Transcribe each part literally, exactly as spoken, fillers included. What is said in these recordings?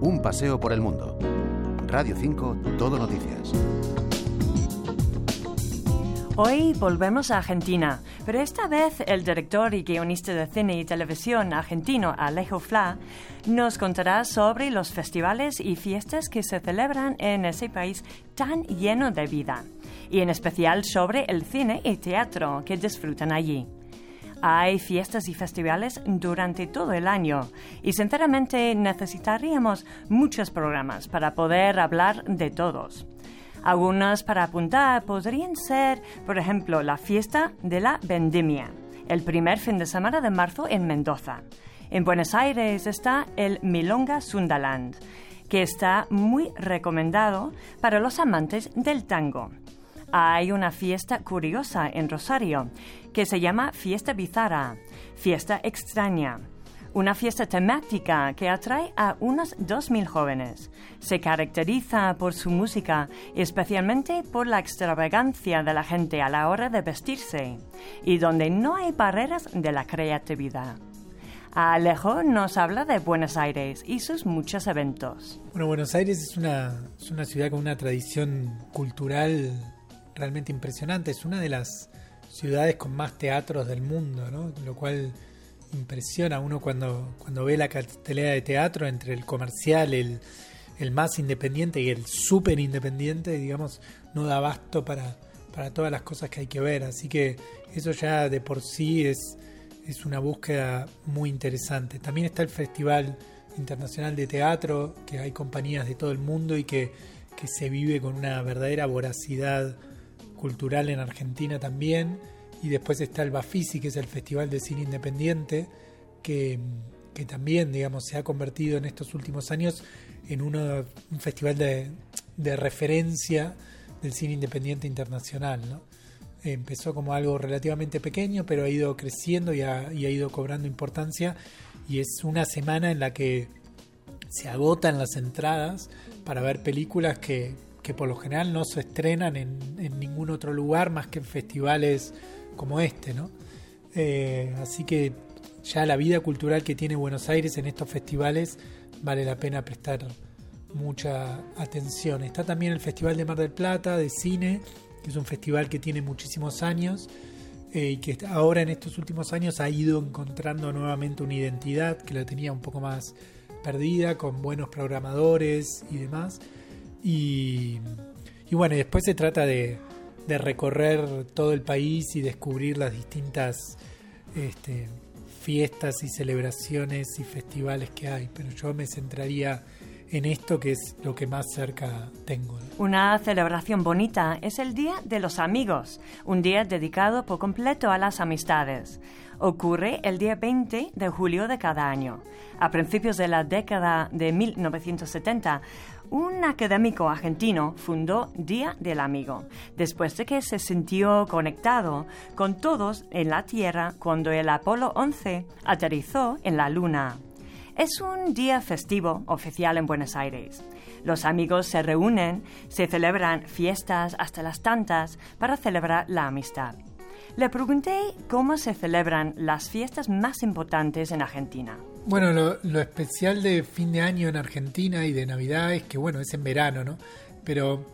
Un paseo por el mundo. Radio cinco, Todo Noticias. Hoy volvemos a Argentina, pero esta vez el director y guionista de cine y televisión argentino Alejo Fla nos contará sobre los festivales y fiestas que se celebran en ese país tan lleno de vida, y en especial sobre el cine y teatro que disfrutan allí. Hay fiestas y festivales durante todo el año y sinceramente necesitaríamos muchos programas para poder hablar de todos. Algunos para apuntar podrían ser, por ejemplo, la fiesta de la Vendimia, el primer fin de semana de marzo en Mendoza. En Buenos Aires está el Milonga Sundaland, que está muy recomendado para los amantes del tango. Hay una fiesta curiosa en Rosario que se llama Fiesta Bizarra, Fiesta Extraña. Una fiesta temática que atrae a unos dos mil jóvenes. Se caracteriza por su música y especialmente por la extravagancia de la gente a la hora de vestirse y donde no hay barreras de la creatividad. Alejo nos habla de Buenos Aires y sus muchos eventos. Bueno, Buenos Aires es una, es una ciudad con una tradición cultural realmente impresionante. Es una de las ciudades con más teatros del mundo, ¿no? Lo cual impresiona a uno cuando, cuando ve la cartelera de teatro entre el comercial, el, el más independiente y el súper independiente, digamos, no da abasto para, para todas las cosas que hay que ver. Así que eso ya de por sí es, es una búsqueda muy interesante. También está el Festival Internacional de Teatro, que hay compañías de todo el mundo y que, que se vive con una verdadera voracidad cultural en Argentina también. Y después está el Bafisi, que es el Festival de Cine Independiente, que, que también, digamos, se ha convertido en estos últimos años en uno, un festival de, de referencia del cine independiente internacional, ¿no? Empezó como algo relativamente pequeño, pero ha ido creciendo y ha, y ha ido cobrando importancia. Y es una semana en la que se agotan las entradas para ver películas que, que por lo general no se estrenan en, en ningún otro lugar más que en festivales como este, ¿no? Eh, así que ya la vida cultural que tiene Buenos Aires en estos festivales vale la pena prestar mucha atención. Está también el Festival de Mar del Plata de cine, que es un festival que tiene muchísimos años eh, y que ahora en estos últimos años ha ido encontrando nuevamente una identidad que la tenía un poco más perdida, con buenos programadores y demás. Y, y bueno, después se trata de de recorrer todo el país y descubrir las distintas este, fiestas y celebraciones y festivales que hay, pero yo me centraría en esto, que es lo que más cerca tengo. Una celebración bonita es el Día de los Amigos, un día dedicado por completo a las amistades. Ocurre el día veinte de julio de cada año. A principios de la década de mil novecientos setenta, un académico argentino fundó Día del Amigo, después de que se sintió conectado con todos en la Tierra cuando el Apolo once aterrizó en la Luna. Es un día festivo oficial en Buenos Aires. Los amigos se reúnen, se celebran fiestas hasta las tantas para celebrar la amistad. Le pregunté cómo se celebran las fiestas más importantes en Argentina. Bueno, lo, lo especial de fin de año en Argentina y de Navidad es que, bueno, es en verano, ¿no? Pero,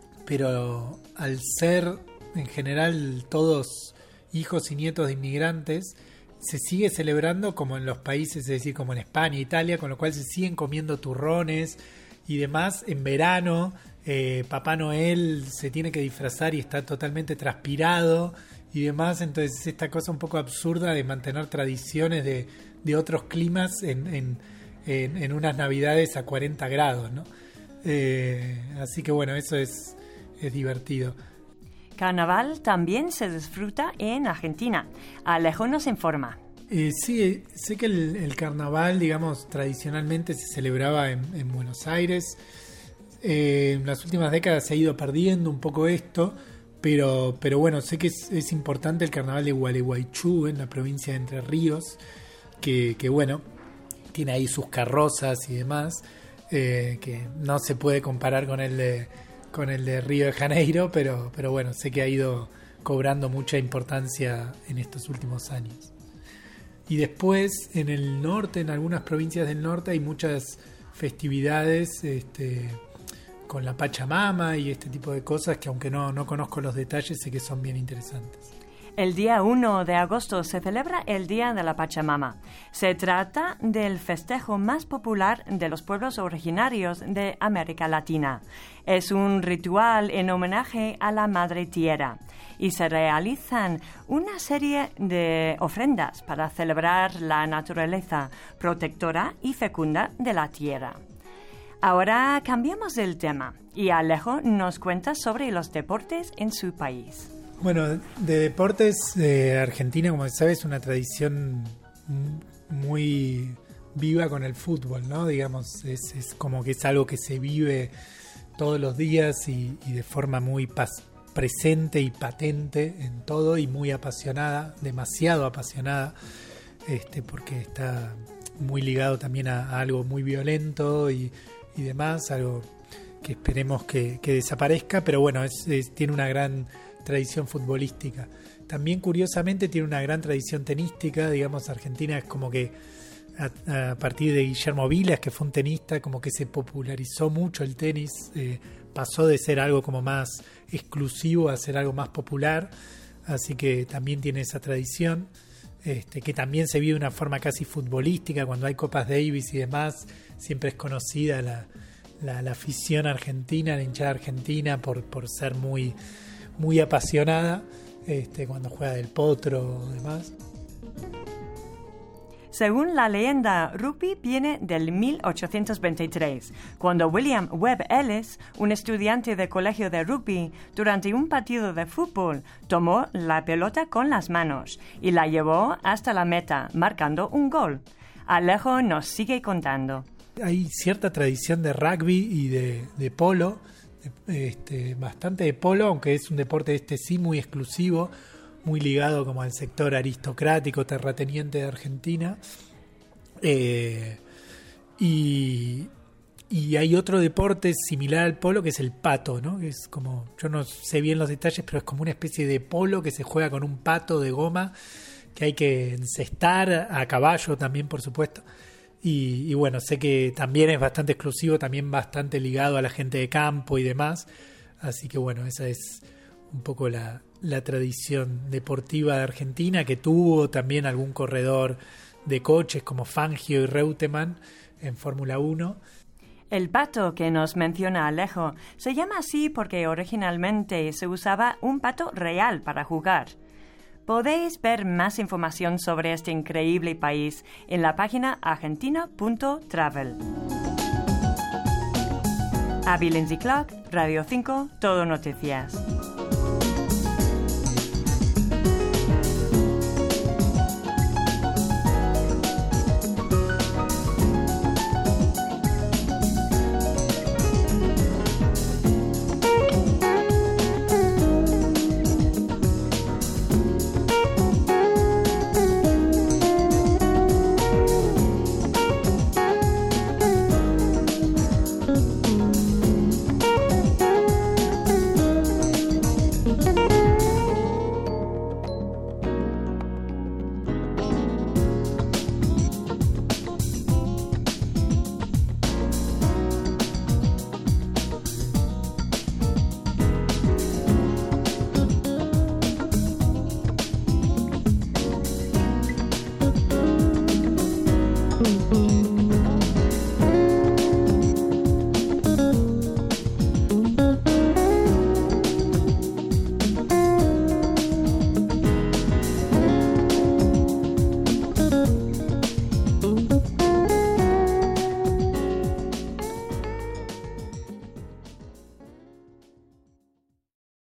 pero al ser en general todos hijos y nietos de inmigrantes, se sigue celebrando como en los países, es decir, como en España, Italia, con lo cual se siguen comiendo turrones y demás en verano. Eh, Papá Noel se tiene que disfrazar y está totalmente transpirado y demás, entonces es esta cosa un poco absurda de mantener tradiciones de, de otros climas en, en, en, en unas navidades a cuarenta grados, ¿no? Eh, así que bueno, eso es, es divertido. Carnaval también se disfruta en Argentina. Alejo nos informa. Eh, sí, sé que el, el carnaval, digamos, tradicionalmente se celebraba en, en Buenos Aires. Eh, en las últimas décadas se ha ido perdiendo un poco esto, pero, pero bueno, sé que es, es importante el carnaval de Gualeguaychú, en la provincia de Entre Ríos, que, que bueno, tiene ahí sus carrozas y demás, eh, que no se puede comparar con el de con el de Río de Janeiro, pero, pero bueno, sé que ha ido cobrando mucha importancia en estos últimos años. Y después, en el norte, en algunas provincias del norte, hay muchas festividades este, con la Pachamama y este tipo de cosas que aunque no, no conozco los detalles sé que son bien interesantes. El día uno de agosto se celebra el Día de la Pachamama. Se trata del festejo más popular de los pueblos originarios de América Latina. Es un ritual en homenaje a la Madre Tierra y se realizan una serie de ofrendas para celebrar la naturaleza protectora y fecunda de la tierra. Ahora cambiamos el tema y Alejo nos cuenta sobre los deportes en su país. Bueno, de deportes, eh, Argentina, como sabes, es una tradición muy viva con el fútbol, ¿no? Digamos, es, es como que es algo que se vive todos los días y, y de forma muy pas- presente y patente en todo y muy apasionada, demasiado apasionada, este, porque está muy ligado también a, a algo muy violento y, y demás, algo que esperemos que, que desaparezca, pero bueno, es, es, tiene una gran tradición futbolística. También curiosamente tiene una gran tradición tenística, digamos, Argentina es como que a, a partir de Guillermo Vilas, que fue un tenista, como que se popularizó mucho el tenis, eh, pasó de ser algo como más exclusivo a ser algo más popular, así que también tiene esa tradición, este, que también se vive de una forma casi futbolística, cuando hay Copas Davis y demás, siempre es conocida la, la, la afición argentina, la hinchada argentina por, por ser muy muy apasionada este, cuando juega del Potro o demás. Según la leyenda, rugby viene del mil ochocientos veintitrés, cuando William Webb Ellis, un estudiante de colegio de rugby, durante un partido de fútbol, tomó la pelota con las manos y la llevó hasta la meta, marcando un gol. Alejo nos sigue contando. Hay cierta tradición de rugby y de, de polo, Este, bastante de polo, aunque es un deporte este sí muy exclusivo, muy ligado como al sector aristocrático terrateniente de Argentina, eh, y, y hay otro deporte similar al polo que es el pato, ¿no? Que es como, yo no sé bien los detalles, pero es como una especie de polo que se juega con un pato de goma que hay que encestar a caballo también, por supuesto. Y, y bueno, sé que también es bastante exclusivo, también bastante ligado a la gente de campo y demás. Así que bueno, esa es un poco la, la tradición deportiva de Argentina, que tuvo también algún corredor de coches como Fangio y Reutemann en Fórmula uno. El pato que nos menciona Alejo se llama así porque originalmente se usaba un pato real para jugar. Podéis ver más información sobre este increíble país en la página argentina punto travel. Abby Lindsay Clark, Radio cinco, Todo Noticias.